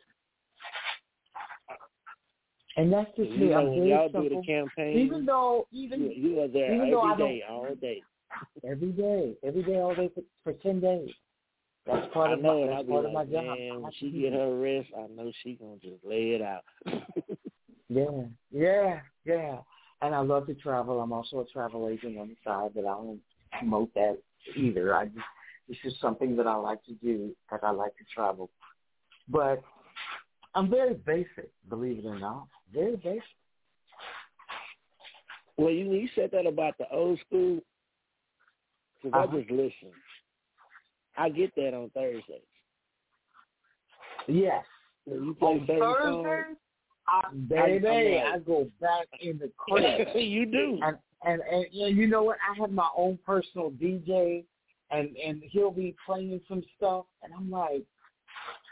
And that's just you me. know, I'm when y'all simple. do the campaign, even though, even you, you are there even every day, all day. Every day, every day, all day for, for ten days. That's part I of know, my, that's part like, of my job. Man, when she get her rest, I know she gonna just lay it out. yeah, yeah, yeah. And I love to travel. I'm also a travel agent on the side, but I don't promote that either. I just, it's just something that I like to do because I like to travel. But I'm very basic, believe it or not. Very basic. Well, you you said that about the old school, because uh-huh. I just listen. I get that on Thursdays. Yes. When you play on Thursdays, I, baby, I, like, I go back in the crib. You do. And, and and you know what? I have my own personal D J, and, and he'll be playing some stuff, and I'm like,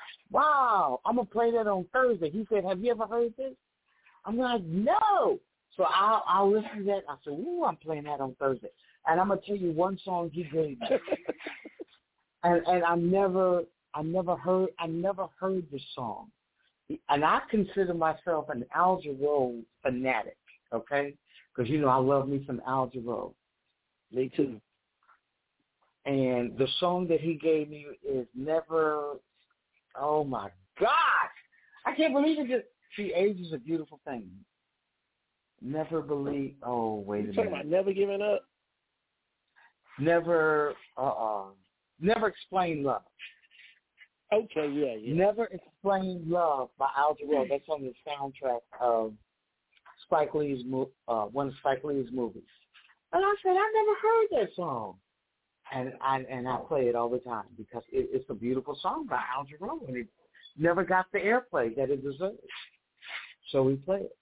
wow, I'm going to play that on Thursday. He said, have you ever heard this? I'm like, no. So I'll, I'll listen to that. I said, ooh, I'm playing that on Thursday. And I'm going to tell you one song he gave me. and and I never, I never heard, I never heard this song. And I consider myself an Al Jarreau fanatic, okay? Because, you know, I love me some Al Jarreau. Me too. And the song that he gave me is Never, oh, my God. I can't believe it. Just, see, age is a beautiful thing. Never believe, oh, wait You're a talking minute. about Never Giving Up? Never, uh-uh. Never Explain Love. Okay, yeah, yeah. Never Explain Love by Al Jarreau. That's on the soundtrack of Spike Lee's uh, one of Spike Lee's movies. And I said, I never heard that song. And I and I play it all the time because it, it's a beautiful song by Al Jarreau, and it never got the airplay that it deserves. So we play it.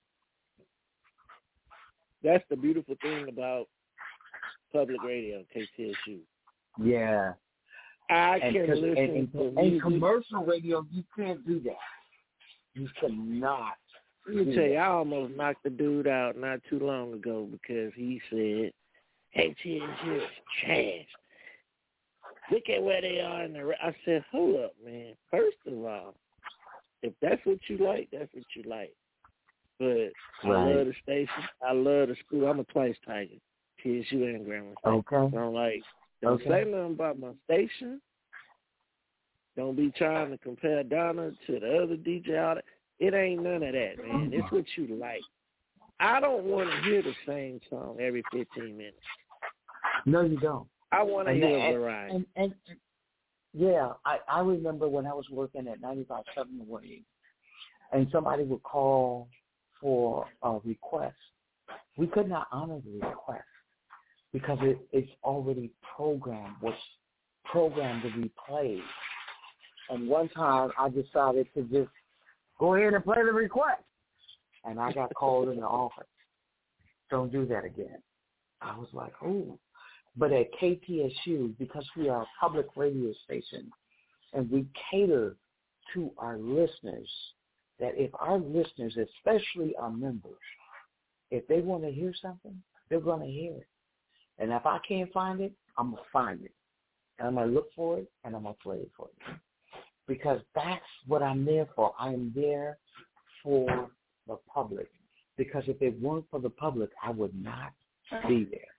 That's the beautiful thing about public radio, K T S U. Yeah. I and, can listen and, and, to and commercial radio, you can't do that. You cannot. Let me tell you, I almost knocked the dude out not too long ago because he said, K T S U is trash. Look at where they are in the. I said, hold up, man. First of all, if that's what you like, that's what you like. But right. I love the station. I love the school. I'm a twice Tiger, T S U and Grambling State. Okay. So I'm like, don't okay. say nothing about my station. Don't be trying to compare Donna to the other D J. All that. It ain't none of that, man. It's what you like. I don't want to hear the same song every fifteen minutes. No, you don't. I want to hear a variety. And, and, and, yeah, I, I remember when I was working at ninety-five point seven Wave, and somebody would call for a request. We could not honor the request because it, it's already programmed, what's programmed to be played. And one time I decided to just go ahead and play the request. And I got called in the office. Don't do that again. I was like, oh. But at K T S U, because we are a public radio station and we cater to our listeners, that if our listeners, especially our members, if they want to hear something, they're going to hear it. And if I can't find it, I'm going to find it. And I'm going to look for it, and I'm going to play it for you. Because that's what I'm there for. I am there for the public. Because if it weren't for the public, I would not be there.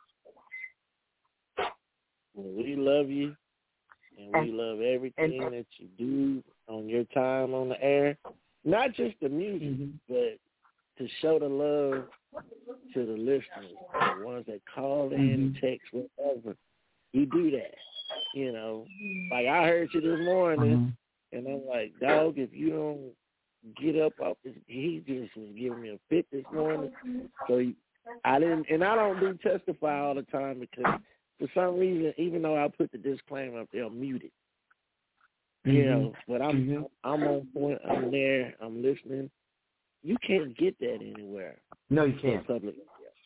Well, we love you, and we and, love everything and, that you do on your time on the air. Not just the music, mm-hmm. but to show the love to the listeners, the ones that call in, mm-hmm. text, whatever. You do that, you know. Like I heard you this morning, mm-hmm. and I'm like, dog, if you don't get up off this, he just was giving me a fit this morning. So he, I didn't, and I don't do testify all the time because for some reason, even though I put the disclaimer up there, I'm muted. Mm-hmm. You know, but I'm mm-hmm. I'm on point. I'm there. I'm listening. You can't get that anywhere. No, you can't. Public.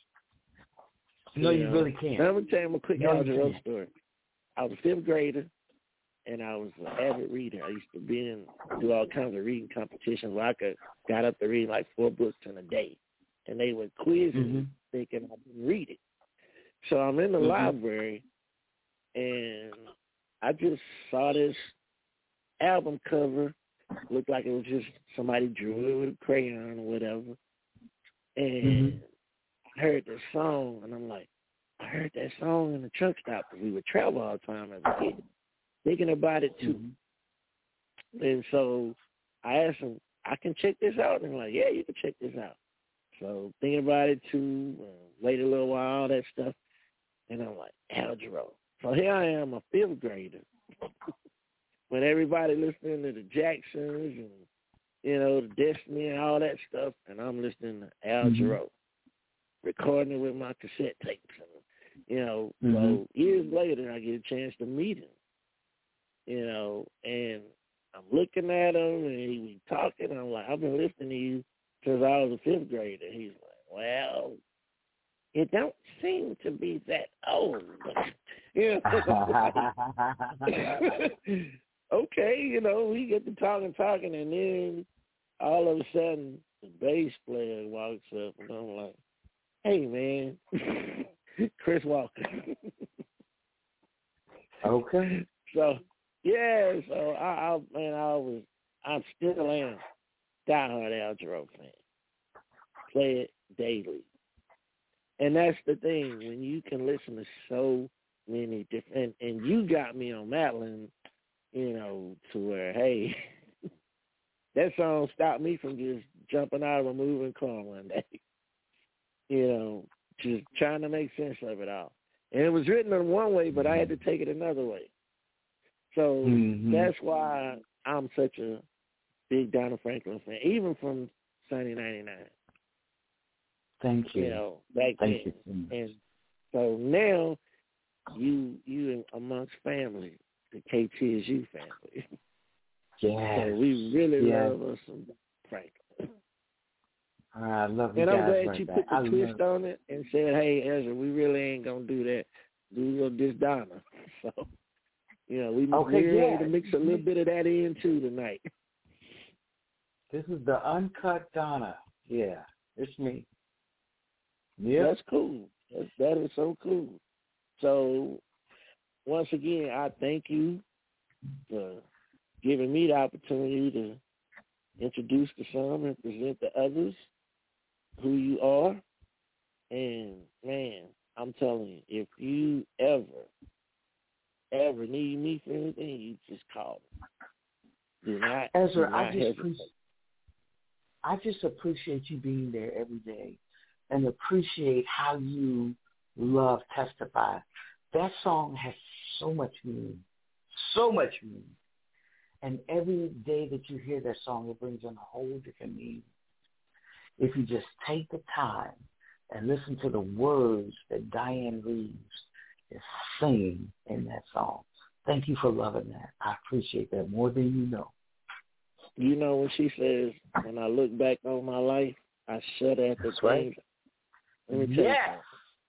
No, you, you know? really can't. Now, let me tell you a quick no, Al Jarreau story. I was a fifth grader, and I was an avid reader. I used to be in do all kinds of reading competitions where I could got up to read like four books in a day, and they would quiz me mm-hmm. thinking I didn't read it. So I'm in the mm-hmm. library, and I just saw this album cover. Looked like it was just somebody drew it with a crayon or whatever. And mm-hmm. I heard this song, and I'm like, I heard that song in the truck stop because we would travel all the time as a kid, thinking about it too. Mm-hmm. And so I asked him, I can check this out? And I'm like, yeah, you can check this out. So thinking about it too, uh, wait a little while, all that stuff. And I'm like, Al Jarreau. So here I am, a fifth grader. When everybody listening to the Jacksons and, you know, the Destiny and all that stuff, and I'm listening to Al mm-hmm. Jarreau, recording it with my cassette tapes. And, you know, mm-hmm. so years later, I get a chance to meet him, you know, and I'm looking at him, and he was talking. I'm like, I've been listening to you since I was a fifth grader. He's like, well, it don't seem to be that old. You know? Okay, you know, we get to talking, talking, and then all of a sudden, the bass player walks up, and I'm like, "Hey, man, Chris Walker." Okay. So, yeah, so I, I man, I was, I still am diehard Al Jarreau fan. Play it daily, and that's the thing when you can listen to so many different. And, and you got me on Madeline, you know, to where hey, that song stopped me from just jumping out of a moving car one day. You know, just trying to make sense of it all. And it was written in one way, but I had to take it another way. So mm-hmm. that's why I'm such a big Donna Franklin fan, even from Sunny ninety-nine. Thank you. You know, back Thank then. you. And so now you you amongst family, the K T is you family. Yeah. So we really yes. love us some Franklin. I love you and guys I'm glad like you that. put the I twist love... on it and said, hey, Ezra, we really ain't going to do that. Do a little this Donna. So, you know, we okay, we're yeah. ready to mix a little bit of that in, too, tonight. This is the uncut Donna. Yeah, it's me. Yeah. That's cool. That's, that is so cool. So, once again, I thank you for giving me the opportunity to introduce to some and present to others who you are. And, man, I'm telling you, if you ever, ever need me for anything, you just call me. Do not, Ezra, do not I just hesitate. appreciate, I just appreciate you being there every day and appreciate how you love Testify. That song has so much meaning, so much meaning. And every day that you hear that song, it brings in a whole different meaning. If you just take the time and listen to the words that Diane Reeves is singing in that song. Thank you for loving that. I appreciate that more than you know. You know when she says, when I look back on my life, I shudder at the That's right. things. Let me tell yes. you something.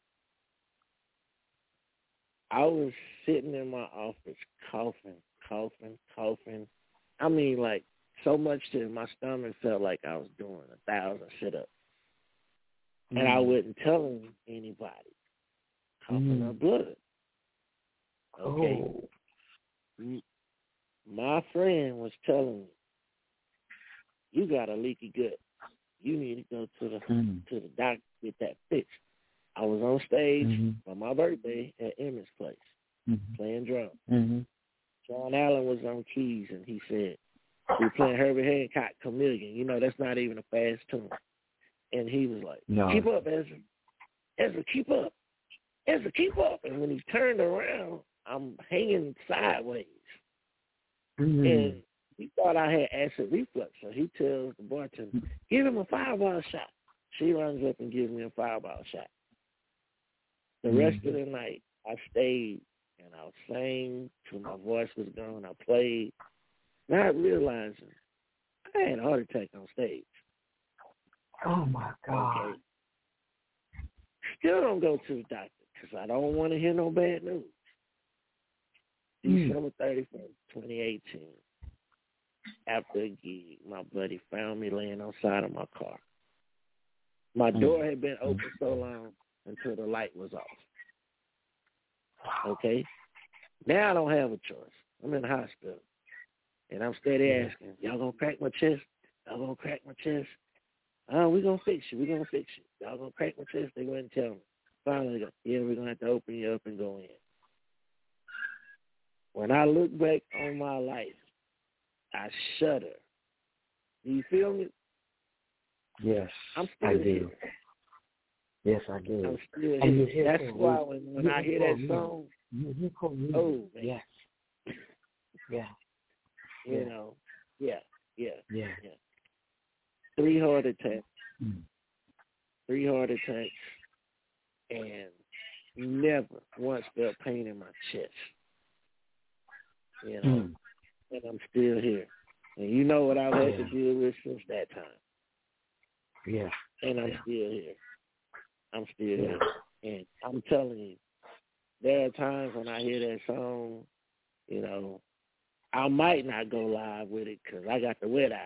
I was sitting in my office coughing, coughing, coughing. I mean, like, so much that my stomach felt like I was doing a thousand sit-ups. Mm. And I wasn't telling anybody. Coughing Mm. up blood. Okay. Oh. My friend was telling me, you got a leaky gut. You need to go to the mm. to the doctor to get that fixed. I was on stage mm-hmm. for my birthday at Emmett's place, mm-hmm. playing drums. Mm-hmm. John Allen was on keys, and he said, we were playing Herbie Hancock, Chameleon. You know, that's not even a fast tune. And he was like, no. Keep up, Ezra. Ezra, keep up. Ezra, keep up. And when he turned around, I'm hanging sideways. Mm-hmm. And he thought I had acid reflux, so he tells the bartender, give him a fireball shot. She runs up and gives me a fireball shot. The mm-hmm. rest of the night, I stayed and I sang till my voice was gone. I played, not realizing I had a heart attack on stage. Oh, my God. Okay. Still don't go to the doctor because I don't want to hear no bad news. Mm. December thirty-first, twenty eighteen, after a gig, my buddy found me laying on the side of my car. My mm. door had been open so long until the light was off. Okay? Now I don't have a choice. I'm in the hospital. And I'm steady asking, y'all gonna crack my chest? Y'all gonna crack my chest? Oh, we're gonna fix you. We're gonna fix you. Y'all gonna crack my chest? They wouldn't tell me. Finally, they go, yeah, we're gonna have to open you up and go in. When I look back on my life, I shudder. Do you feel me? Yes, I'm still I here. do. Yes, I do. I'm still and here. That's why when, when I hear that song, you, you call me. Oh, man. Yes. Yeah. You yeah. know, yeah, yeah, yeah, yeah. Three heart attacks, mm. three heart attacks, and never once felt pain in my chest. You know, mm. and I'm still here. And you know what I've had yeah. to deal with since that time. Yeah. And I'm yeah. still here. I'm still yeah. here. And I'm telling you, there are times when I hear that song, you know, I might not go live with it because I got the wet eyes.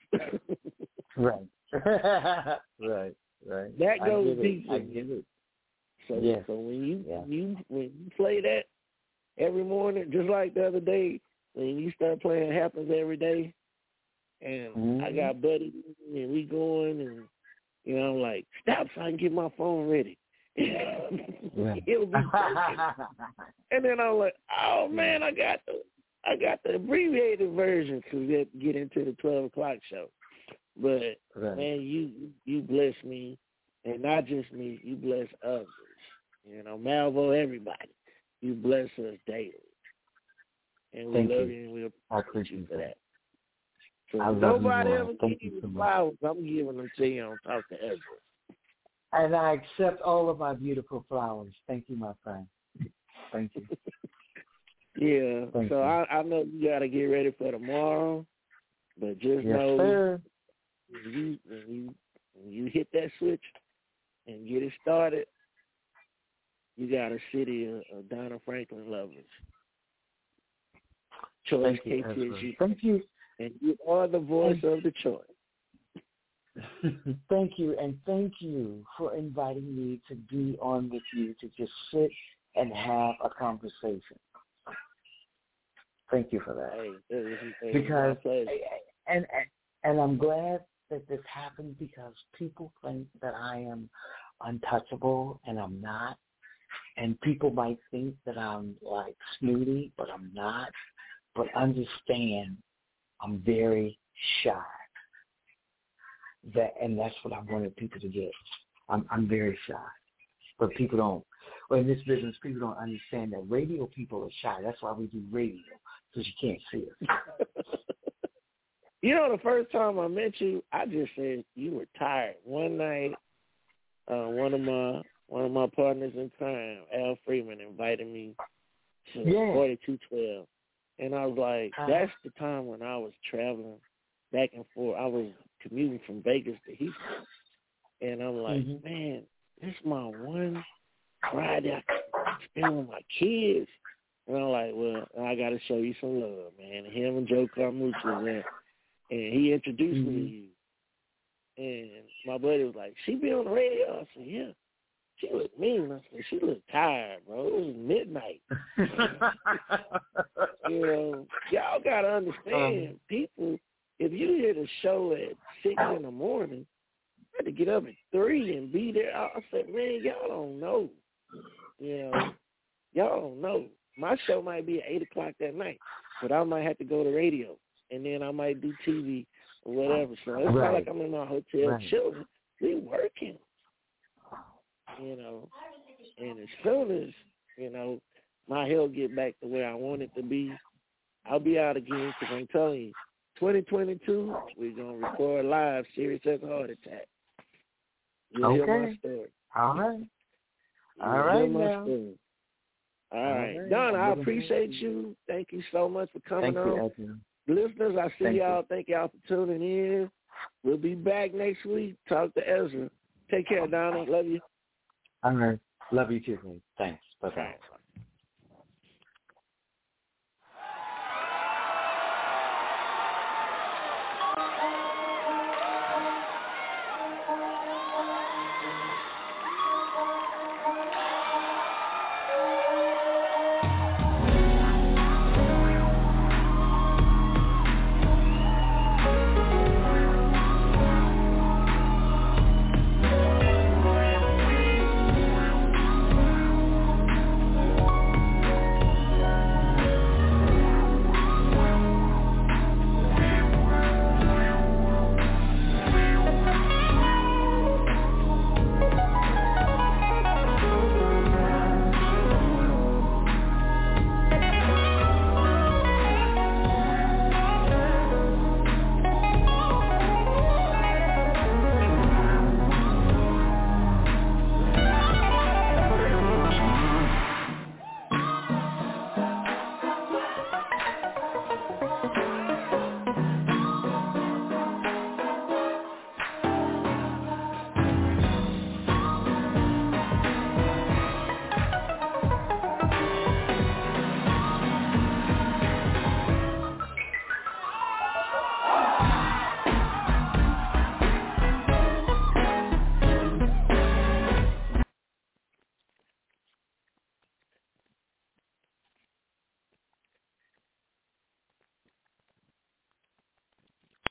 Right. right. Right. That goes I deep. I get it. So, yes. so when you yeah. you when you play that every morning, just like the other day, when you start playing Happens Every Day, and mm-hmm. I got buddies and we going, and you know, I'm like, stop so I can get my phone ready. It'll be perfect. And then I'm like, oh man, I got the I got the abbreviated version to get get into the twelve o'clock show. But right. man, you you bless me, and not just me. You bless others. You know, Malvo, everybody. You bless us daily, and we Thank love you. you, and we I appreciate you for that. that. So I nobody love ever Thank give you so you much. flowers. I'm giving them to you on Talk to Ezra. And I accept all of my beautiful flowers. Thank you, my friend. Thank you. yeah. Thank so you. I, I know you got to get ready for tomorrow, but just yes, know sir. When you when you when you hit that switch and get it started, you got a city of, of Donna Franklin lovers. Choice K T S U. Thank you. And you are the voice and, of the choice. Thank you, and thank you for inviting me to be on with you to just sit and have a conversation. Thank you for that. Hey, it was, it because was and, and and I'm glad that this happened because people think that I am untouchable and I'm not. And people might think that I'm like snooty, but I'm not. But understand, I'm very shy. That and that's what I wanted people to get. I'm I'm very shy. But people don't. Well, in this business, people don't understand that radio people are shy. That's why we do radio, because you can't see us. You know, the first time I met you, I just said you were tired. One night, uh, one of my one of my partners in crime, Al Freeman, invited me to yeah. forty-two twelve, and I was like, that's the time when I was traveling back and forth. I was commuting from Vegas to Houston, and I'm like, mm-hmm. man, this is my one Friday I can spend with my kids. And I'm like, well, I got to show you some love, man. And him and Joe Carmucci was there. And he introduced mm-hmm. me to you. And my buddy was like, she be on the radio? I said, yeah. She looked mean. I said, she looked tired, bro. It was midnight. You know, y'all got to understand, um, people, if you hear the show at six in the morning, I had to get up at three and be there. I said, man, y'all don't know. You know, y'all don't know. My show might be at eight o'clock that night, but I might have to go to radio. And then I might do T V or whatever. So it's right. not like I'm in my hotel right. chilling. We working, you know. And as soon as, you know, my health get back to where I want it to be, I'll be out again because I'm telling you, twenty twenty-two, we're going to record live Serious as a Heart Attack. You'll okay. hear my story. All right. You'll All right hear my now. story. All, All right. right. Donna, I appreciate you. Thank you so much for coming Thank on. You, Listeners, I see Thank y'all. You. Thank y'all for tuning in. We'll be back next week. Talk to Ezra. Take care, Donna. Love you. All right. Love you too, man. Thanks. Bye-bye. Right.